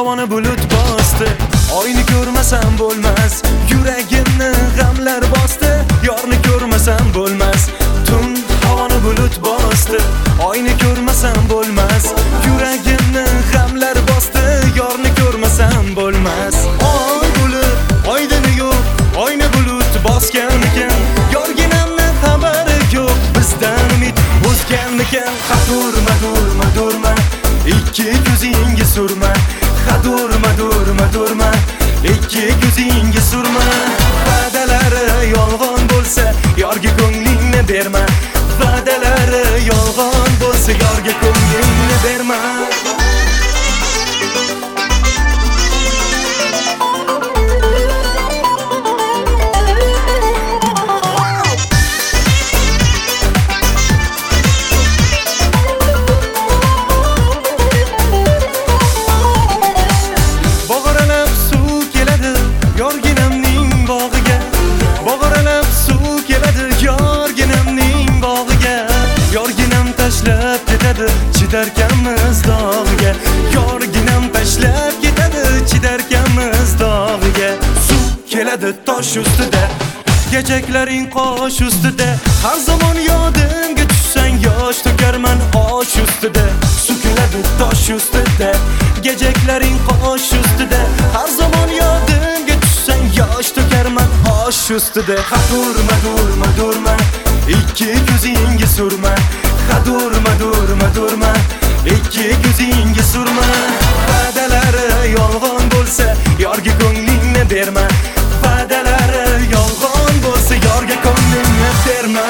havoni bulut bosdi. Oyni ko'rmasam bo'lmas, yuragimni g'amlar bosdi. Yorni ko'rmasam bo'lmas, tun havoni bulut bosdi. Oyni ko'rmasam bo'lmas, yuragimni g'amlar bosdi. Yorni ko'rmasam bo'lmas. Oy bulut, oydini yo'q, oyni bulut bosganmikan. Yorginamni xabari yo'q, bizdan umid o'zganmikan. Durma, durma, durma, ikki ko'zingga surma. Durma, durma, durma, ikki ko'zingga surma. Va'dalari yolg'on bo'lsa, yorga ko'nglingni berma. Va'dalari yolg'on bo'lsa, yorga ko'nglingni berma. Chidarkanmiz dog'iga, yorginam tashlab ketadi. Chidarkanmiz dog'iga, suv keladi tosh ustida, kechaklaring qosh ustida. Har zamon yodimga tushsang, yosh to'karman osh ustida. Suv keladi tosh ustida, kechaklaring qosh ustida. Har zamon yodimga tushsang, yosh to'karman osh ustida. Durma, durma, durma, ikki ko'zingga surma. Durma, durma, durma, ikki ko'zingga surma. Va'dalari yolg'on bo'lsa, yorga ko'nglingni berma. Va'dalari yolg'on bo'lsa, yorga ko'nglingni berma.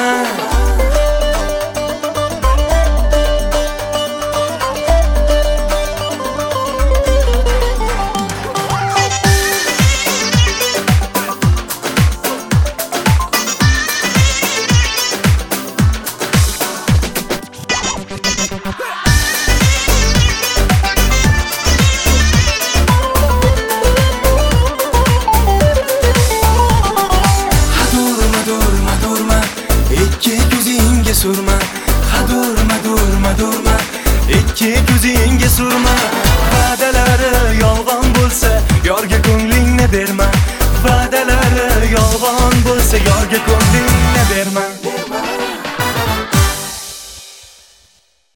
Durma, durma, durma, ikki ko'zingga surma.